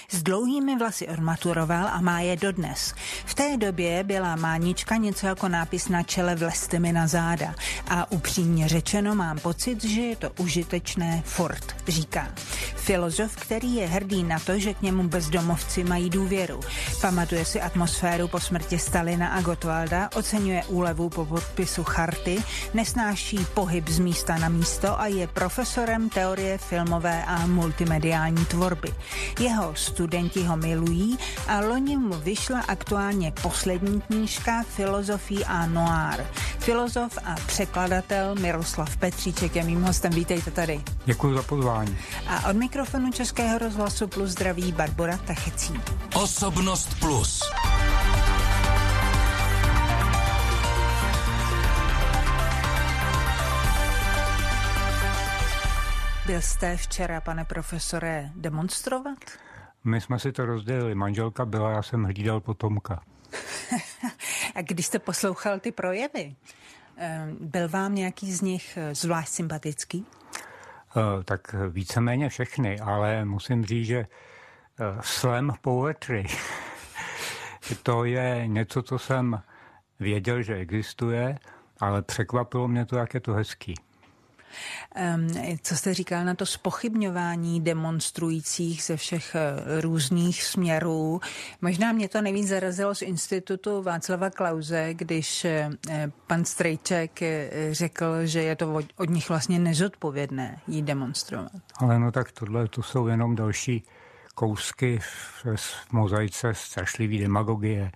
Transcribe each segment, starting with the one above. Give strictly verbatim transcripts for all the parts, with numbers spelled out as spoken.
S dlouhými vlasy odmaturoval a má je dodnes. V té době byla mánička něco jako nápis na čele "Vlezte mi na záda" a upřímně řečeno mám pocit, že je to užitečné furt, říká. Filozof, který je hrdý na to, že k němu bezdomovci mají důvěru. Pamatuje si atmosféru po smrti Stalina a Gottwalda, oceňuje úlevu po podpisu charty, nesnáší pohyb z místa na místo a je profesorem teorie filmové a multimediální tvorby. Jeho studenti ho milují a loni mu vyšla aktuálně poslední knížka Filozofie a noir. Filozof a překladatel Miroslav Petříček je mým hostem. Vítejte tady. Děkuji za pozvání. A od mikrofonu Českého rozhlasu Plus zdraví Barbora Tachecí. Osobnost Plus. Byl jste včera, pane profesore, demonstrovat? My jsme si to rozdělili. Manželka byla, já jsem hlídal potomka. A když jste poslouchal ty projevy, byl vám nějaký z nich zvlášť sympatický? Tak víceméně všechny, ale musím říct, že slam poetry, to je něco, co jsem věděl, že existuje, ale překvapilo mě to, jak je to hezký. Co jste říkal na to zpochybňování demonstrujících ze všech různých směrů? Možná mě to nejvíc zarazilo z institutu Václava Klause, když pan Strejček řekl, že je to od nich vlastně nezodpovědné jít demonstrovat. Ale no tak tohle to jsou jenom další kousky v mozaice strašlivý demagogie.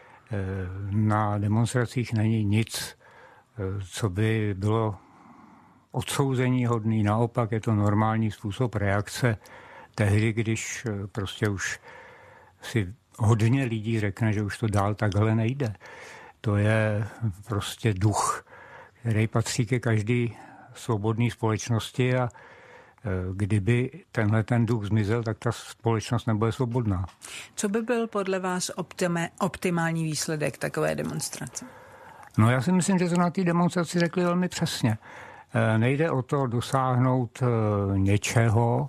Na demonstracích není nic, co by bylo odsouzení hodný, naopak je to normální způsob reakce tehdy, když prostě už si hodně lidí řekne, že už to dál takhle nejde. To je prostě duch, který patří ke každé svobodné společnosti a kdyby tenhle ten duch zmizel, tak ta společnost nebude svobodná. Co by byl podle vás optima, optimální výsledek takové demonstrace? No já si myslím, že to na té demonstraci řekli velmi přesně. Nejde o to dosáhnout něčeho,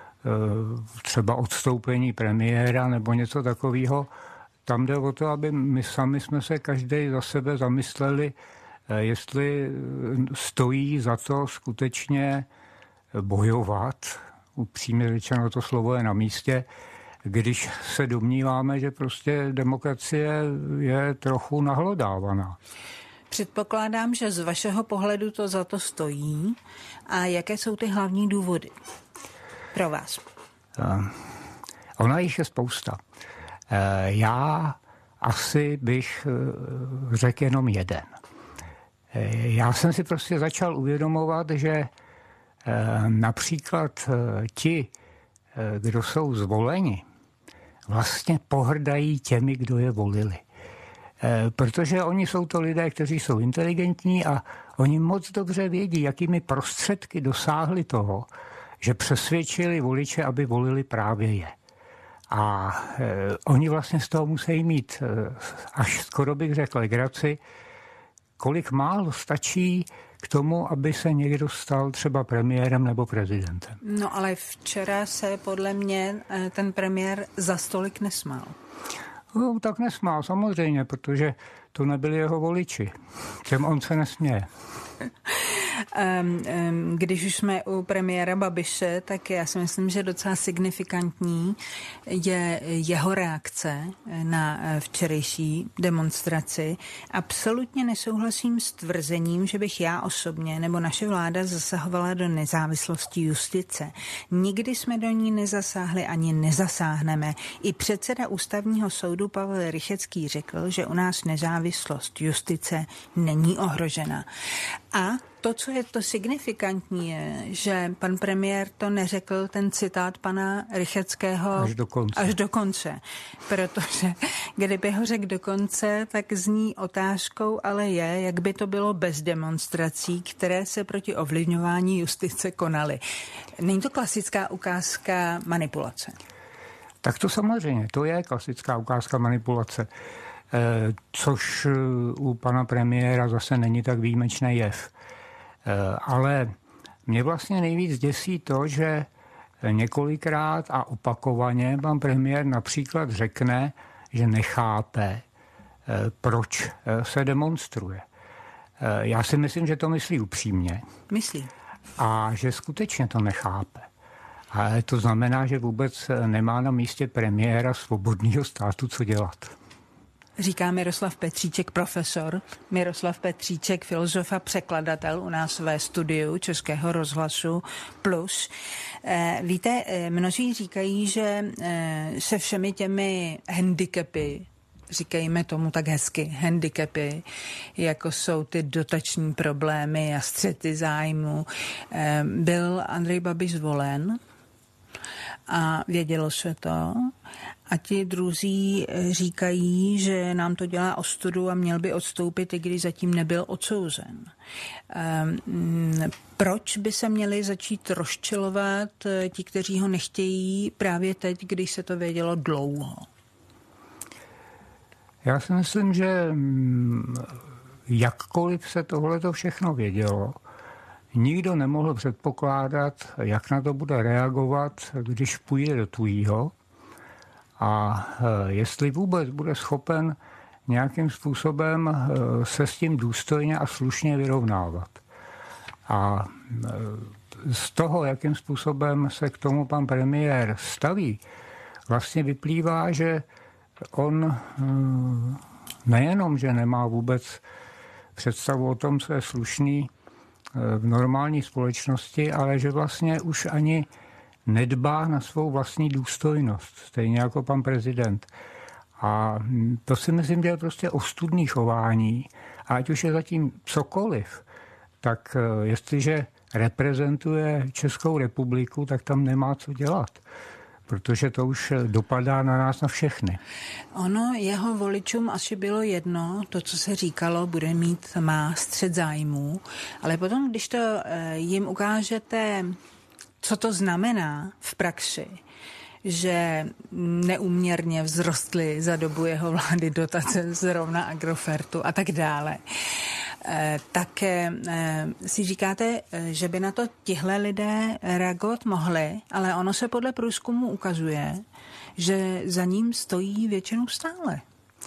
třeba odstoupení premiéra nebo něco takového. Tam jde o to, aby my sami jsme se každý za sebe zamysleli, jestli stojí za to skutečně bojovat. Upřímně řečeno, to slovo je na místě, když se domníváme, že prostě demokracie je trochu nahlodávaná. Předpokládám, že z vašeho pohledu to za to stojí. A jaké jsou ty hlavní důvody pro vás? Uh, ona jich je spousta. Uh, já asi bych uh, řekl jenom jeden. Uh, já jsem si prostě začal uvědomovat, že uh, například uh, ti, uh, kdo jsou zvoleni, vlastně pohrdají těmi, kdo je volili. Protože oni jsou to lidé, kteří jsou inteligentní a oni moc dobře vědí, jakými prostředky dosáhli toho, že přesvědčili voliče, aby volili právě je. A e, oni vlastně z toho musí mít, e, až skoro bych řekl, legraci, kolik málo stačí k tomu, aby se někdo stal třeba premiérem nebo prezidentem. No ale včera se podle mě ten premiér za stolik nesmál. No, tak nesmál, samozřejmě, protože to nebyli jeho voliči. Těm on se nesměje. Když už jsme u premiéra Babiše, tak já si myslím, že docela signifikantní je jeho reakce na včerejší demonstraci. Absolutně nesouhlasím s tvrzením, že bych já osobně nebo naše vláda zasahovala do nezávislosti justice. Nikdy jsme do ní nezasáhli ani nezasáhneme. I předseda ústavního soudu Pavel Rychetský řekl, že u nás nezávislost justice není ohrožena. A to, co je to signifikantní, je, že pan premiér to neřekl, ten citát pana Rychetského až do konce. Až do konce. Protože kdyby ho řekl do konce, tak zní otázkou, ale je, jak by to bylo bez demonstrací, které se proti ovlivňování justice konaly. Není to klasická ukázka manipulace? Tak to samozřejmě, to je klasická ukázka manipulace. Což u pana premiéra zase není tak výjimečný jev. Ale mě vlastně nejvíc děsí to, že několikrát a opakovaně pan premiér například řekne, že nechápe, proč se demonstruje. Já si myslím, že to myslí upřímně. Myslí. A že skutečně to nechápe. Ale to znamená, že vůbec nemá na místě premiéra svobodného státu co dělat. Říká Miroslav Petříček, profesor. Miroslav Petříček, filozof a překladatel u nás ve studiu Českého rozhlasu Plus. Víte, mnozí říkají, že se všemi těmi handicapy, říkejme tomu tak hezky, handicapy, jako jsou ty dotační problémy a střety zájmu, byl Andrej Babiš zvolen a vědělo se to. A ti druzí říkají, že nám to dělá ostudu a měl by odstoupit, i když zatím nebyl odsouzen. Proč by se měli začít rozčilovat ti, kteří ho nechtějí právě teď, když se to vědělo dlouho? Já si myslím, že jakkoliv se tohleto všechno vědělo, nikdo nemohl předpokládat, jak na to bude reagovat, když půjde do tujího a jestli vůbec bude schopen nějakým způsobem se s tím důstojně a slušně vyrovnávat. A z toho, jakým způsobem se k tomu pan premiér staví, vlastně vyplývá, že on nejenom, že nemá vůbec představu o tom, co je slušný v normální společnosti, ale že vlastně už ani nedbá na svou vlastní důstojnost, stejně jako pan prezident. A to si myslím, že je prostě ostudný chování. A ať už je zatím cokoliv, tak jestliže reprezentuje Českou republiku, tak tam nemá co dělat. Protože to už dopadá na nás na všechny. Ono jeho voličům asi bylo jedno, to, co se říkalo, bude mít, má střet zájmů, ale potom, když to jim ukážete, co to znamená v praxi, že neúměrně vzrostly za dobu jeho vlády dotace zrovna Agrofertu a tak dále, tak si říkáte, že by na to tihle lidé reagovat mohli, ale ono se podle průzkumu ukazuje, že za ním stojí většinou stále.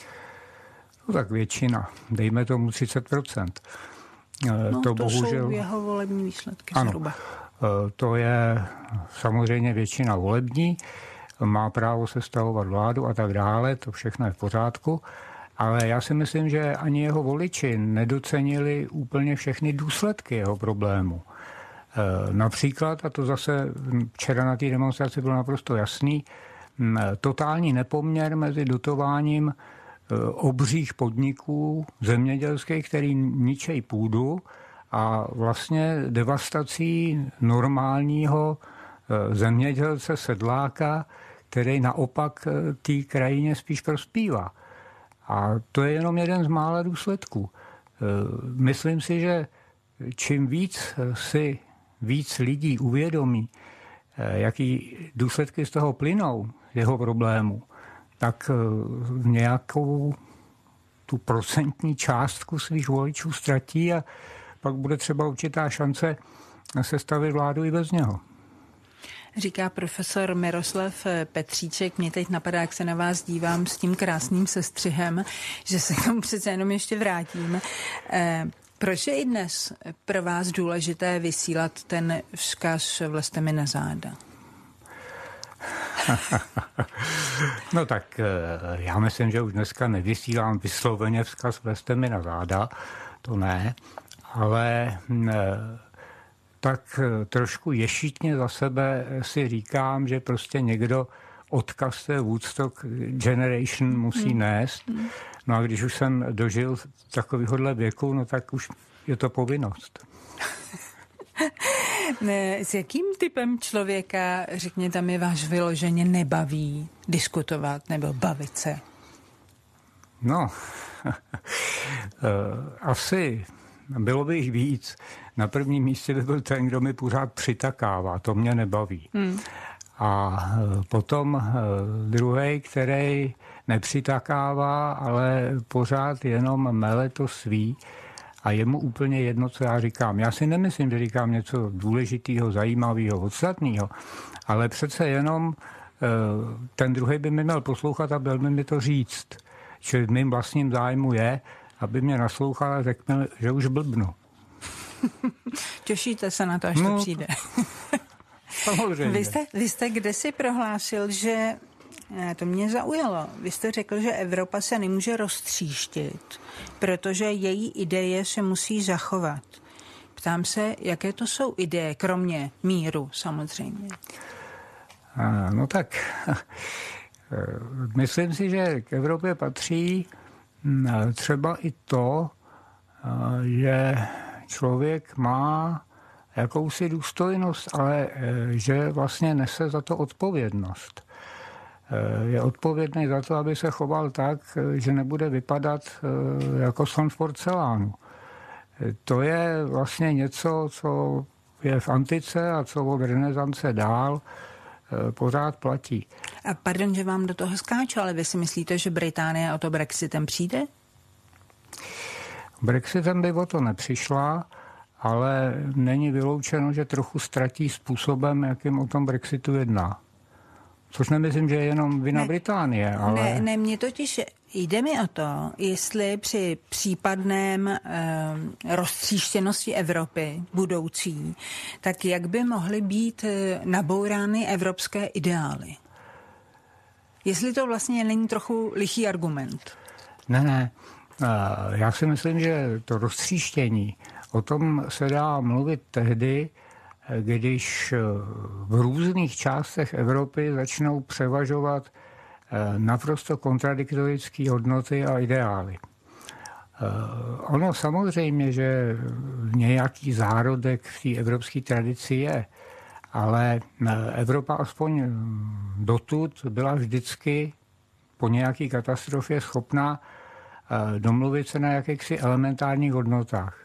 No tak většina, dejme tomu třicet procent. No, to, to bohužel jsou jeho volební výsledky ano, zhruba. To je samozřejmě většina volební, má právo sestavovat vládu a tak dále, to všechno je v pořádku. Ale já si myslím, že ani jeho voliči nedocenili úplně všechny důsledky jeho problému. Například, a to zase včera na té demonstraci bylo naprosto jasný, totální nepoměr mezi dotováním obřích podniků zemědělských, který ničejí půdu, a vlastně devastací normálního zemědělce, sedláka, který naopak té krajině spíš prospívá. A to je jenom jeden z mála důsledků. Myslím si, že čím víc si víc lidí uvědomí, jaký důsledky z toho plynou, jeho problému, tak nějakou tu procentní částku svých voličů ztratí a pak bude třeba určitá šance sestavit vládu i bez něho. Říká profesor Miroslav Petříček. Mě teď napadá, jak se na vás dívám s tím krásným sestřihem, že se k tomu přece jenom ještě vrátím. Eh, proč je i dnes pro vás důležité vysílat ten vzkaz Vlezte mi na záda? No tak já myslím, že už dneska nevysílám vysloveně vzkaz Vlezte mi na záda, to ne, ale tak trošku ješitně za sebe si říkám, že prostě někdo odkaz té Woodstock Generation musí nést. No a když už jsem dožil takovýhodle věku, no tak už je to povinnost. Ne, s jakým typem člověka, řekněte mi, váš vyloženě nebaví diskutovat nebo bavit se? No, asi bylo by jich víc. Na prvním místě by byl ten, kdo mi pořád přitakává. To mě nebaví. Hmm. A potom druhý, který nepřitakává, ale pořád jenom mele to svý a je mu úplně jedno, co já říkám. Já si nemyslím, že říkám něco důležitého, zajímavého, podstatného, ale přece jenom ten druhý by mi měl poslouchat a byl by mi to říct. Čili v mým vlastním zájmu je, aby mě naslouchal a řekl mi, že už blbnu. Těšíte se na to, až no, to přijde. Samozřejmě. Vy jste, vy jste kdesi prohlásil, že to mě zaujalo. Vy jste řekl, že Evropa se nemůže roztříštit, protože její ideje se musí zachovat. Ptám se, jaké to jsou ideje, kromě míru samozřejmě. No tak, myslím si, že k Evropě patří třeba i to, že člověk má jakousi důstojnost, ale že vlastně nese za to odpovědnost. Je odpovědný za to, aby se choval tak, že nebude vypadat jako slon v porcelánu. To je vlastně něco, co je v antice a co od renesance dál pořád platí. A pardon, že vám do toho skáču, ale vy si myslíte, že Británie o to Brexitem přijde? Brexitem by o to nepřišla, ale není vyloučeno, že trochu ztratí způsobem, jakým o tom Brexitu jedná. Což nemyslím, že je jenom vina ne, Británie, ale... Ne, ne, mně totiž jde mi o to, jestli při případném eh, roztříštěnosti Evropy budoucí, tak jak by mohly být eh, nabourány evropské ideály. Jestli to vlastně není trochu lichý argument. Ne, ne. Já si myslím, že to roztříštění, o tom se dá mluvit tehdy, když v různých částech Evropy začnou převažovat naprosto kontradiktorické hodnoty a ideály. Ono samozřejmě, že nějaký zárodek v té evropské tradici je, ale Evropa aspoň dotud byla vždycky po nějaké katastrofě schopná domluvit se na jakýchsi elementárních hodnotách.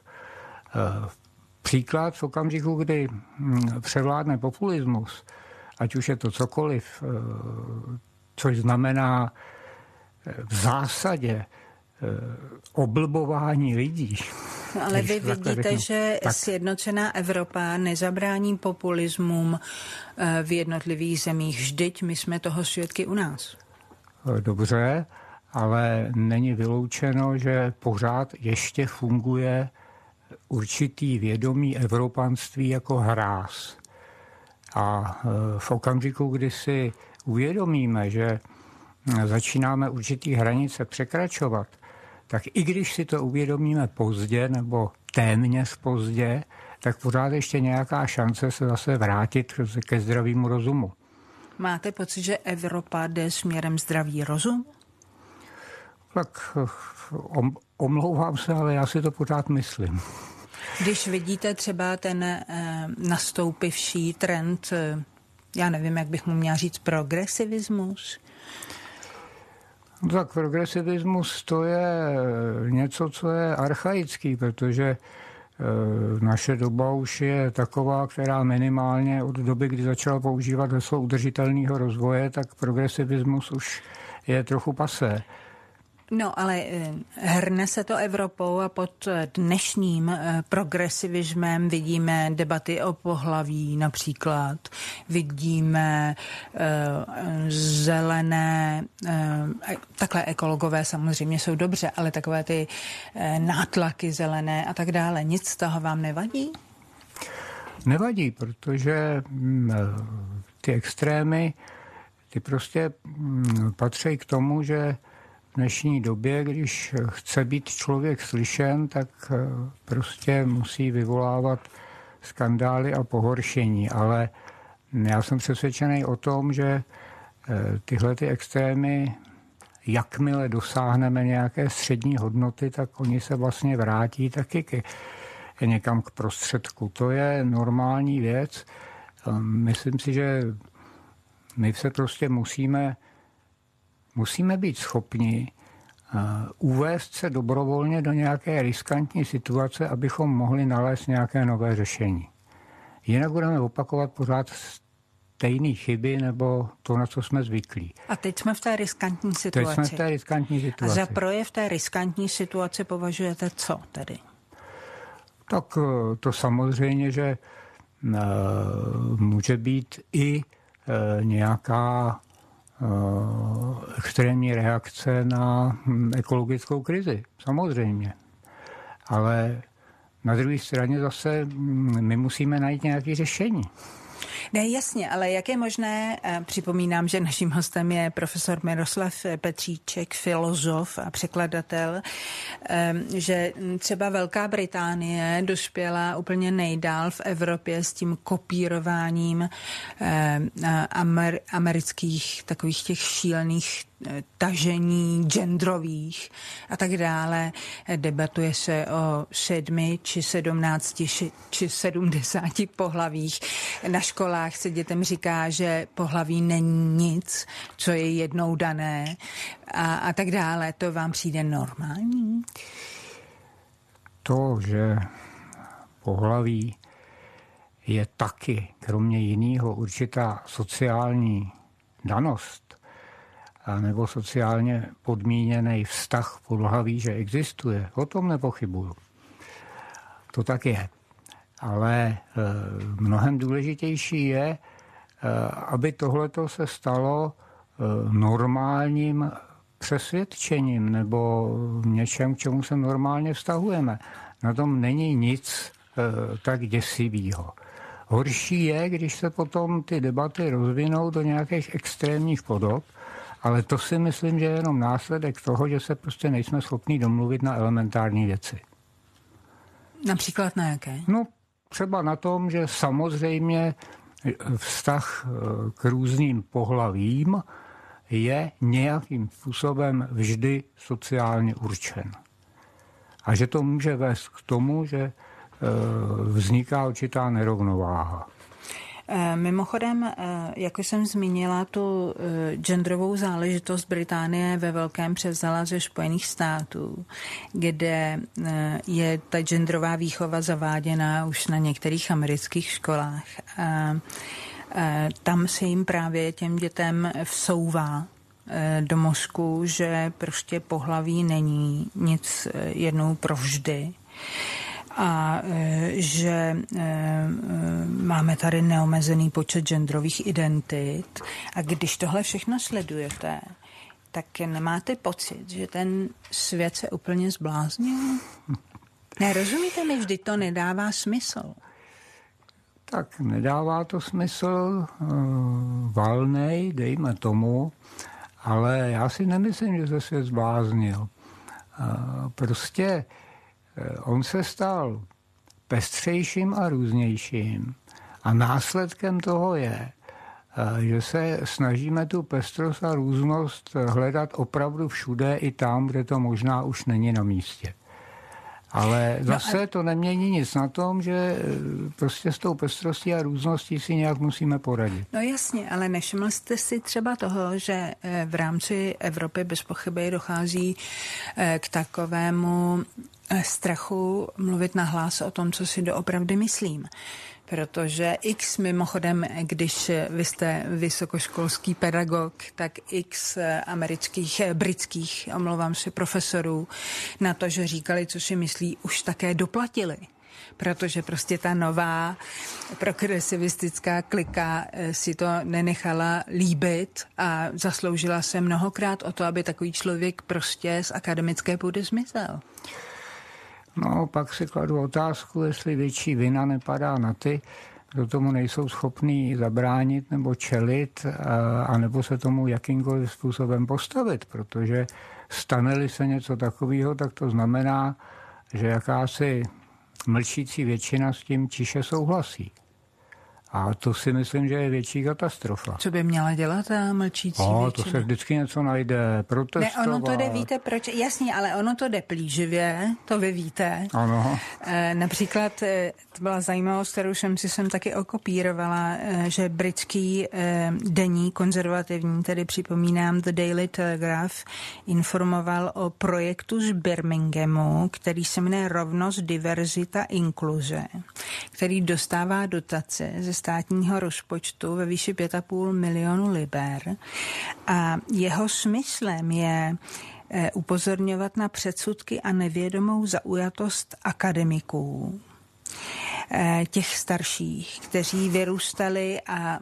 Příklad v okamžiku, kdy převládne populismus, ať už je to cokoliv, což znamená v zásadě oblbování lidí. No, ale vy vidíte, řeknu, že tak... sjednocená Evropa nezabrání populismům v jednotlivých zemích. Vždyť my jsme toho svědky u nás. Dobře, ale není vyloučeno, že pořád ještě funguje určitý vědomí evropanství jako hráz. A v okamžiku, kdy si uvědomíme, že začínáme určitý hranice překračovat, tak i když si to uvědomíme pozdě nebo téměř pozdě, tak pořád ještě nějaká šance se zase vrátit ke zdravému rozumu. Máte pocit, že Evropa jde směrem zdravý rozum? Tak omlouvám se, ale já si to pořád myslím. Když vidíte třeba ten e, nastoupivší trend, e, já nevím, jak bych mu měla říct, progresivismus? No tak progresivismus to je něco, co je archaický, protože e, naše doba už je taková, která minimálně od doby, kdy začala používat heslo udržitelného rozvoje, tak progresivismus už je trochu pasé. No, ale hrne se to Evropou a pod dnešním progresivismem vidíme debaty o pohlaví například, vidíme uh, zelené, uh, takhle ekologové samozřejmě jsou dobře, ale takové ty uh, nátlaky zelené a tak dále. Nic z toho vám nevadí? Nevadí, protože mm, ty extrémy, ty prostě mm, patří k tomu, že v dnešní době, když chce být člověk slyšen, tak prostě musí vyvolávat skandály a pohoršení. Ale já jsem přesvědčený o tom, že tyhle ty extrémy, jakmile dosáhneme nějaké střední hodnoty, tak oni se vlastně vrátí taky k, někam k prostředku. To je normální věc. Myslím si, že my se prostě musíme Musíme být schopni uh, uvést se dobrovolně do nějaké riskantní situace, abychom mohli nalézt nějaké nové řešení. Jinak budeme opakovat pořád stejné chyby nebo to, na co jsme zvyklí. A teď jsme v té riskantní situaci. Teď jsme v té riskantní situaci. A za projev té riskantní situace považujete co tedy? Tak to samozřejmě, že může být i nějaká extrémní reakce na ekologickou krizi. Samozřejmě. Ale na druhé straně zase my musíme najít nějaké řešení. Ne, jasně, ale jak je možné, připomínám, že naším hostem je profesor Miroslav Petříček, filozof a překladatel, že třeba Velká Británie dospěla úplně nejdál v Evropě s tím kopírováním amer, amerických takových těch šílených tažení genderových a tak dále. Debatuje se o sedmi či sedmnácti či sedmdesáti pohlavích. Na školách se dětem říká, že pohlaví není nic, co je jednou dané a, a tak dále. To vám přijde normální? To, že pohlaví je taky, kromě jiného, určitá sociální danost, nebo sociálně podmíněný vztah pohlaví, že existuje. O tom nepochybuju. To tak je. Ale mnohem důležitější je, aby tohleto se stalo normálním přesvědčením nebo něčem, k čemu se normálně vztahujeme. Na tom není nic tak děsivého. Horší je, když se potom ty debaty rozvinou do nějakých extrémních podob, ale to si myslím, že je jenom následek toho, že se prostě nejsme schopni domluvit na elementární věci. Například na jaké? No třeba na tom, že samozřejmě vztah k různým pohlavím je nějakým způsobem vždy sociálně určen. A že to může vést k tomu, že vzniká určitá nerovnováha. Mimochodem, jako jsem zmínila, tu genderovou záležitost Británie ve velkém převzala ze Spojených států, kde je ta genderová výchova zaváděna už na některých amerických školách. A tam se jim právě těm dětem vsouvá do mozku, že prostě pohlaví není nic jednou provždy. A že máme tady neomezený počet genderových identit. A když tohle všechno sledujete, tak nemáte pocit, že ten svět se úplně zbláznil? Ne, rozumíte mi, vždyť to nedává smysl. Tak nedává to smysl, valnej, dejme tomu, ale já si nemyslím, že se svět zbláznil. Prostě on se stal pestřejším a různějším a následkem toho je, že se snažíme tu pestrost a různost hledat opravdu všude i tam, kde to možná už není na místě. Ale zase no a... to nemění nic na tom, že prostě s tou pestrostí a růzností si nějak musíme poradit. No jasně, ale nevšiml jste si třeba toho, že v rámci Evropy bez pochyby dochází k takovému strachu mluvit nahlas o tom, co si doopravdy myslím. Protože x mimochodem, když vy jste vysokoškolský pedagog, tak x amerických, britských, omlouvám se, profesorů na to, že říkali, co si myslí, už také doplatili. Protože prostě ta nová progresivistická klika si to nenechala líbit a zasloužila se mnohokrát o to, aby takový člověk prostě z akademické půdy zmizel. No, pak si kladu otázku, jestli větší vina nepadá na ty, kdo tomu nejsou schopní zabránit nebo čelit, anebo se tomu jakýmkoliv způsobem postavit, protože stane-li se něco takového, tak to znamená, že jakási mlčící většina s tím tiše souhlasí. A to si myslím, že je větší katastrofa. Co by měla dělat ta mlčící o, většina? To se vždycky něco najde, protestovat. Ne, ono to jde, víte proč? Jasně, ale ono to jde plíživě, to vy víte. Ano. E, například, e, to byla zajímavost, kterou jsem si sem taky okopírovala, e, že britský e, deník konzervativní, tedy připomínám The Daily Telegraph, informoval o projektu z Birminghamu, který se jmenuje Rovnost, diverzita, inkluze, který dostává dotace ze státního rozpočtu ve výši pět a půl milionu liber a jeho smyslem je upozorňovat na předsudky a nevědomou zaujatost akademiků těch starších, kteří vyrůstali a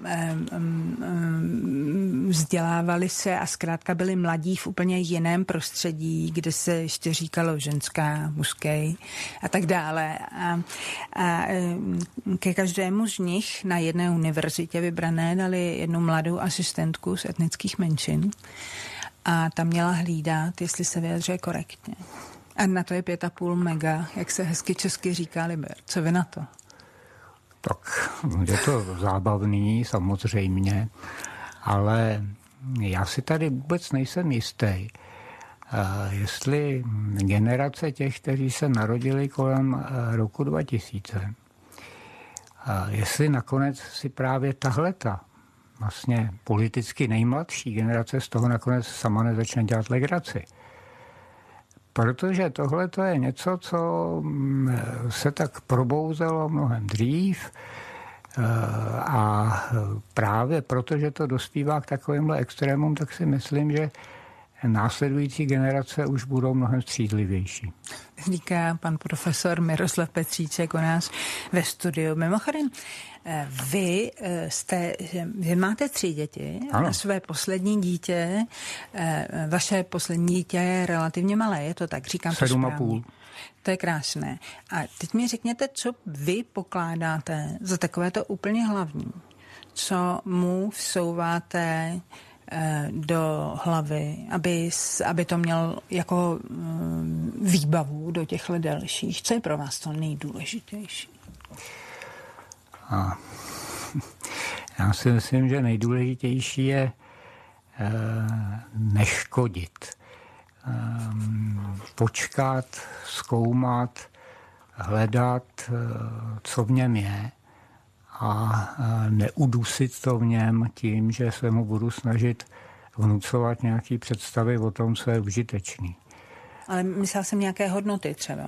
vzdělávali se a zkrátka byli mladí v úplně jiném prostředí, kde se ještě říkalo ženská, mužský a tak dále. A, a ke každému z nich na jedné univerzitě vybrané dali jednu mladou asistentku z etnických menšin a ta měla hlídat, jestli se vyjadřuje korektně. A na to je pět a půl mega, jak se hezky česky říká, liber. Co vy na to? Tak je to zábavný, samozřejmě, ale já si tady vůbec nejsem jistý, jestli generace těch, kteří se narodili kolem roku dva tisíce, jestli nakonec si právě tahleta, vlastně politicky nejmladší generace z toho nakonec sama nezačne dělat legraci. Protože tohle to je něco, co se tak probouzelo mnohem dřív a právě protože to dospívá k takovýmhle extrémům, tak si myslím, že následující generace už budou mnohem střízlivější. Říká pan profesor Miroslav Petříček u nás ve studiu. Mimochodem, vy jste, vy máte tři děti ano. A své poslední dítě, vaše poslední dítě je relativně malé, je to tak? Říkám to správně. Sedm a půl. To je krásné. A teď mi řekněte, co vy pokládáte za takové to úplně hlavní. Co mu vsouváte do hlavy, aby, aby to měl jako výbavu do těch let dalších. Co je pro vás to nejdůležitější? A já si myslím, že nejdůležitější je e, neškodit. E, počkat, zkoumat, hledat, e, co v něm je a e, neudusit to v něm tím, že se mu budu snažit vnucovat nějaké představy o tom, co je užitečný. Ale myslel jsem nějaké hodnoty třeba.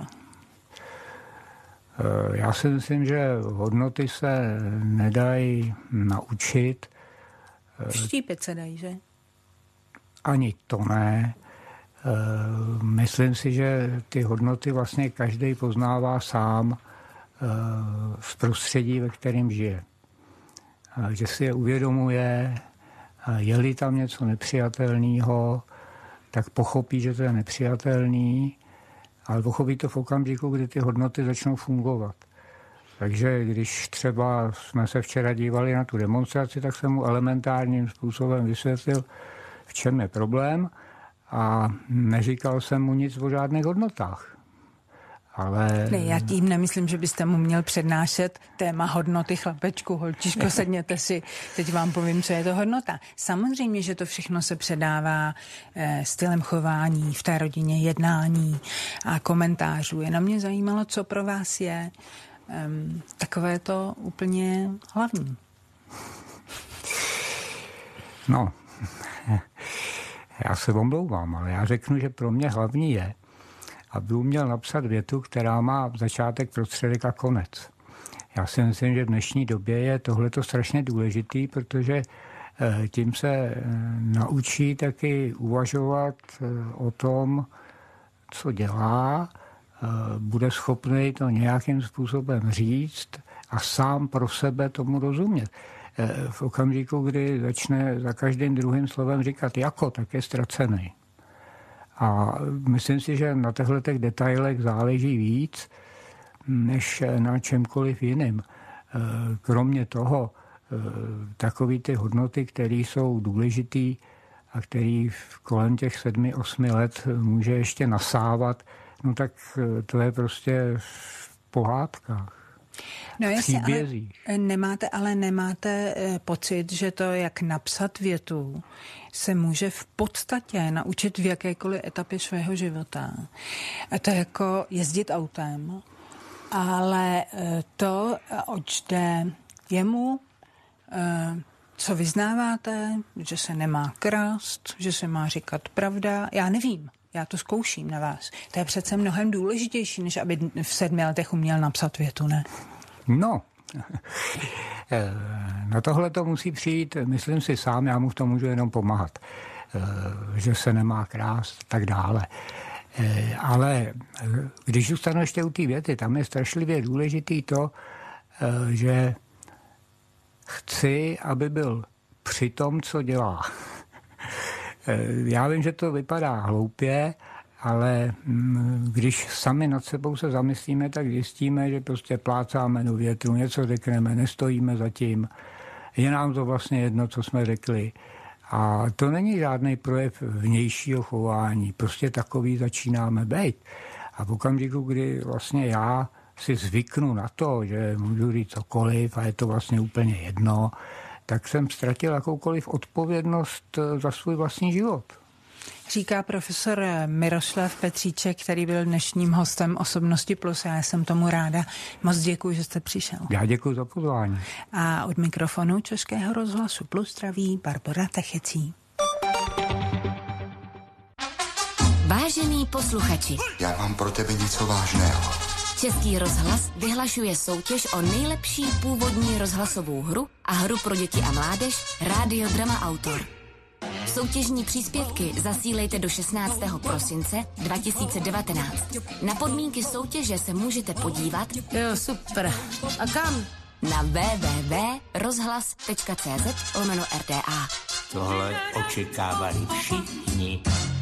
Já si myslím, že hodnoty se nedají naučit. Vštípit se dají, že? Ani to ne. Myslím si, že ty hodnoty vlastně každý poznává sám z prostředí, ve kterém žije. Že si je uvědomuje, je-li tam něco nepřijatelného, tak pochopí, že to je nepřijatelný, ale pochopí to v okamžiku, kdy ty hodnoty začnou fungovat. Takže když třeba jsme se včera dívali na tu demonstraci, tak jsem mu elementárním způsobem vysvětlil, v čem je problém a neříkal jsem mu nic o žádných hodnotách. Ale... Ne, já tím nemyslím, že byste mu měl přednášet téma hodnoty, chlapečku, holčičko, sedněte si, teď vám povím, co je to hodnota. Samozřejmě, že to všechno se předává eh, stylem chování, v té rodině jednání a komentářů. Jenom mě zajímalo, co pro vás je eh, takové to úplně hlavní. No, já se omlouvám, ale já řeknu, že pro mě hlavní je, aby uměl napsat větu, která má začátek, prostředek a konec. Já si myslím, že v dnešní době je tohleto strašně důležitý, protože tím se naučí taky uvažovat o tom, co dělá, bude schopný to nějakým způsobem říct a sám pro sebe tomu rozumět. V okamžiku, kdy začne za každým druhým slovem říkat jako, tak je ztracený. A myslím si, že na těchto těch detailech záleží víc, než na čemkoliv jiným. Kromě toho, takový ty hodnoty, které jsou důležitý a který kolem těch sedmi, osmi let může ještě nasávat, no tak to je prostě v pohádkách. No jasně, ale nemáte, ale nemáte pocit, že to, jak napsat větu, se může v podstatě naučit v jakékoliv etapě svého života. A to je jako jezdit autem, ale to, oč jde jemu, co vyznáváte, že se nemá krást, že se má říkat pravda, já nevím. Já to zkouším na vás. To je přece mnohem důležitější, než aby v sedmi letech uměl napsat větu, ne? No, na tohle to musí přijít, myslím si sám, já mu v tom můžu jenom pomáhat, že se nemá krást, tak dále. Ale když zůstanu ještě u té věty, tam je strašlivě důležitý to, že chci, aby byl při tom, co dělá. Já vím, že to vypadá hloupě, ale když sami nad sebou se zamyslíme, tak zjistíme, že prostě plácáme do větru, něco řekneme, nestojíme za tím. Je nám to vlastně jedno, co jsme řekli. A to není žádný projev vnějšího chování, prostě takový začínáme být. A v okamžiku, kdy vlastně já si zvyknu na to, že můžu říct cokoliv a je to vlastně úplně jedno, tak jsem ztratil jakoukoliv odpovědnost za svůj vlastní život. Říká profesor Miroslav Petříček, který byl dnešním hostem Osobnosti Plus. Já jsem tomu ráda. Moc děkuji, že jste přišel. Já děkuji za pozvání. A od mikrofonu Českého rozhlasu Plus zdraví Barbora Techecí. Vážení posluchači, já mám pro tebe něco vážného. Český rozhlas vyhlašuje soutěž o nejlepší původní rozhlasovou hru a hru pro děti a mládež Radiodrama Autor. Soutěžní příspěvky zasílejte do šestnáctého prosince dva tisíce devatenáct. Na podmínky soutěže se můžete podívat Jo, super. A kam? na w w w tečka rozhlas tečka c z lomeno R D A. Tohle očekávali všichni.